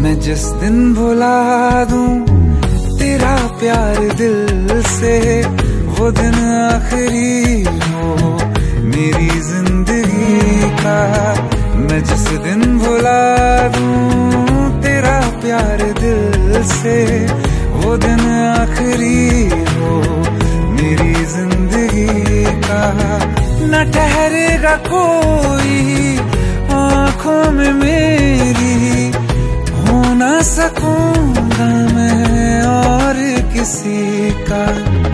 मैं जिस दिन भुला दूं तेरा प्यार दिल से, वो दिन आखिरी हो मेरी जिंदगी का। मैं जिस दिन भुला दूं तेरा प्यार दिल से, वो दिन आखिरी हो मेरी जिंदगी का। न ठहरेगा कोई